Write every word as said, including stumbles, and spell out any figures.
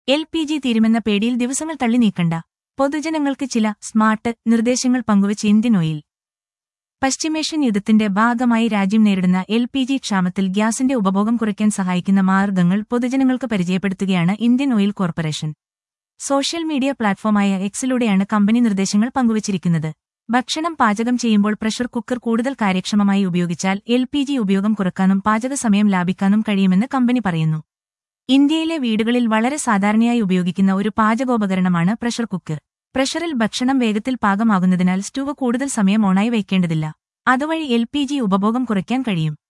L P G തീരുമെന്ന പേടിയിൽ ദിവസങ്ങൾ തള്ളി നീക്കണ്ട. പൊതുജനങ്ങൾക്ക് ചില സ്മാർട്ട് നിർദ്ദേശങ്ങൾ പങ്കുവച്ച് ഇന്ത്യൻ ഓയിൽ. പശ്ചിമേഷ്യൻ യുദ്ധത്തിന്റെ ഭാഗമായി രാജ്യം നേരിടുന്ന എൽ പി ജി ക്ഷാമത്തിൽ ഗ്യാസിന്റെ ഉപഭോഗം കുറയ്ക്കാൻ സഹായിക്കുന്ന മാർഗങ്ങൾ പൊതുജനങ്ങൾക്ക് പരിചയപ്പെടുത്തുകയാണ് Indian Oil Corporation. Social media പ്ലാറ്റ്ഫോമായ എക്സിലൂടെയാണ് കമ്പനി നിർദ്ദേശങ്ങൾ പങ്കുവച്ചിരിക്കുന്നത്. ഭക്ഷണം പാചകം ചെയ്യുമ്പോൾ പ്രഷർ കുക്കർ കൂടുതൽ കാര്യക്ഷമമായി ഉപയോഗിച്ചാൽ എൽ പി ജി ഉപയോഗം കുറക്കാനും പാചക സമയം ലാഭിക്കാനും കഴിയുമെന്ന് കമ്പനി പറയുന്നു. ഇന്ത്യയിലെ വീടുകളിൽ വളരെ സാധാരണയായി ഉപയോഗിക്കുന്ന ഒരു പാചകോപകരണമാണ് പ്രഷർ കുക്കർ. പ്രഷറിൽ ഭക്ഷണം വേഗത്തിൽ പാകമാകുന്നതിനാൽ സ്റ്റൂവ് കൂടുതൽ സമയം ഓണായി വയ്ക്കേണ്ടതില്ല. അതുവഴി എൽ പി ജി ഉപഭോഗം കുറയ്ക്കാൻ കഴിയും.